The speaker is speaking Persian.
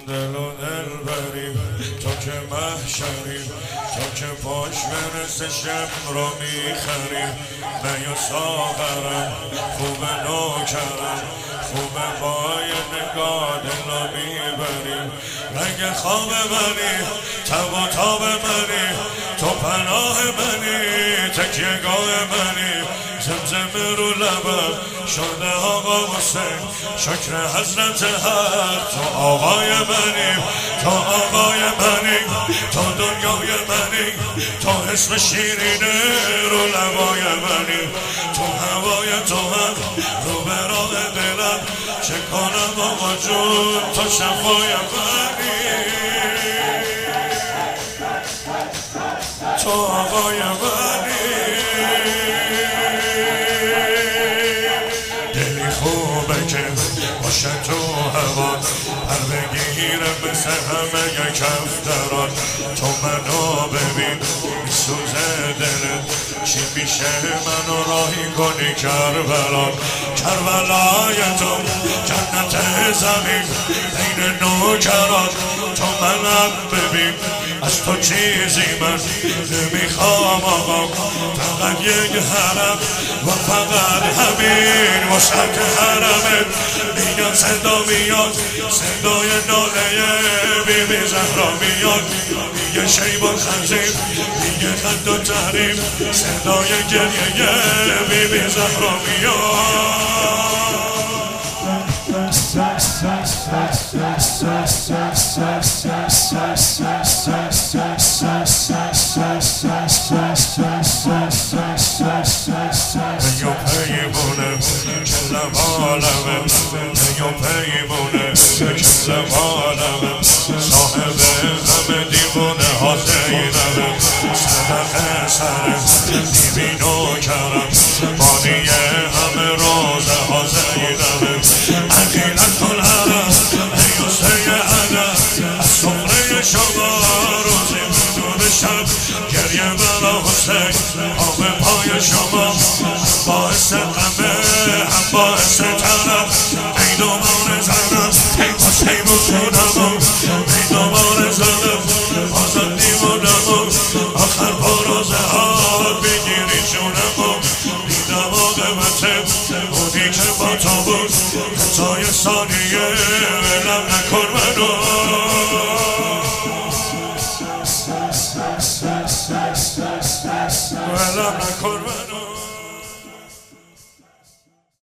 دل و دل بری تو که محشری، تو که پاش برسه شم رو میخری. من یا ساغرم خوب نوکرم، خوب پای نگاه دل رو میبری. رنگ خواب منی، تب و تاب منی، تو پناه منی، تکیهگاه منی. زمزمه رو لبم شده آقا حسین، شکر حضرت حق. تو آقای منی، تو آقای منی، تو دنیای منی، تو اسم شیرینه رو لبای منی. تو هوای تو هم رو به راه دلم، چه کنم آقا جون تو شفای منی. تو آقای منی، دلی خوبه که باشه تو هوا، پر بگیره مثل همه کفتران. تو منو ببین میسوزه دلت، چی میشه منو راهی کنی کربلا. کربلای تو جنت زمین بین نوکران. تو منم ببین از تو چیزی من نمیخوام آقا، فقط یک حرم و فقط همین وسط حرمت. میاد صدا میاد، صدای ناله بی بی زهرا میاد، میگه شیبان خنزیر، میگه خند و تحریم، صدای گریه بی بی زهرا میاد. یا پیمونه کلم عالمه، یا پیمونه کلم عالمه، صاحب همه دیوونه ها زینمه. صدق سر بیبی نوکرم، بانی همه روزه ها زینمه. عقیلت کن حرم ای حسین عدم، از سفره شما روزی بدون شب گریه برا حسین. آب پای شما باعث غمه هم باعث طرف. ای دوباره زنم حسین بکنم، ای دوباره زنم آزاد دیوانم. آخر با روزه ها بگیری جونم، بیدم آقابته بودی که با تو بود، حتی ثانیه